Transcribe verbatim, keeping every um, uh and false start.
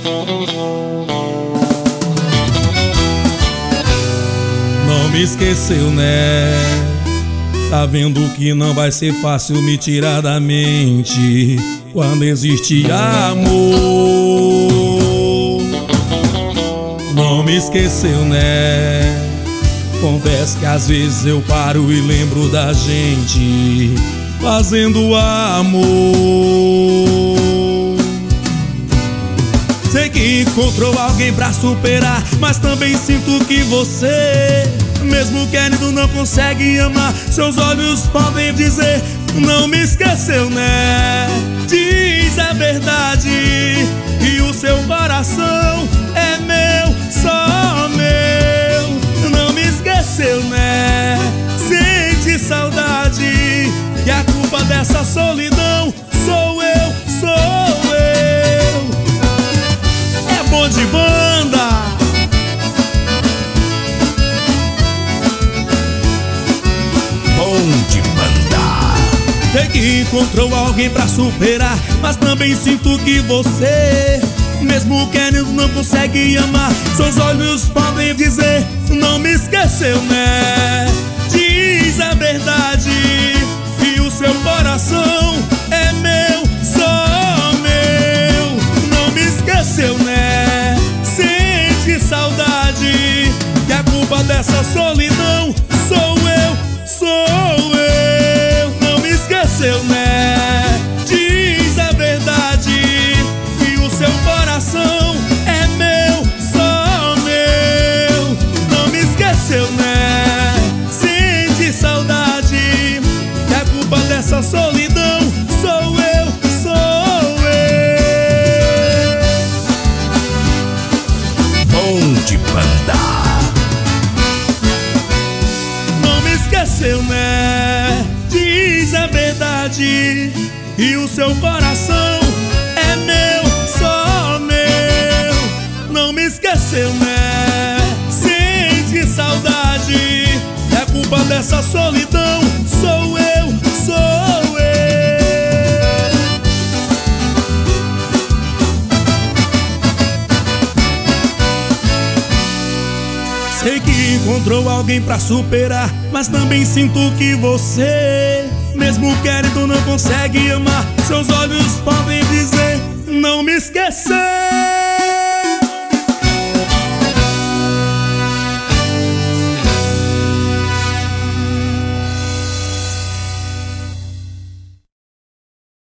Não me esqueceu, né? Tá vendo que não vai ser fácil me tirar da mente quando existe amor. Não me esqueceu, né? Confesso que às vezes eu paro e lembro da gente fazendo amor. Sei que encontrou alguém pra superar, mas também sinto que você, mesmo querendo, não consegue amar. Seus olhos podem dizer, não me esqueceu, né? Diz a verdade, e o seu coração é meu, só meu. Não me esqueceu, né? Sente saudade, e a culpa dessa solidão sou eu, sou eu. É bom de banda. Bom de banda. Sei que encontrou alguém pra superar, mas também sinto que você, mesmo querendo, não consegue amar. Seus olhos podem dizer, não me esqueceu, né? Diz a verdade, e o seu coração é meu, só meu. Não me esqueceu, né? Sente saudade, e a culpa dessa solidão sou eu, sou eu. Não me esqueceu, né? Diz a verdade, e o seu coração é meu, só meu. Não me esqueceu, né? Sente saudade, e a culpa dessa solidão sou eu, sou eu. Bom de banda. Não me esqueceu, né? Diz a verdade, e o seu coração é meu, só meu. Não me esqueceu, né? Sente saudade, e a culpa dessa solidão sou eu, sou eu. Sei que encontrou alguém pra superar, mas também sinto que você, mesmo querendo, não consegue amar. Seus olhos podem dizer, não me esquecer.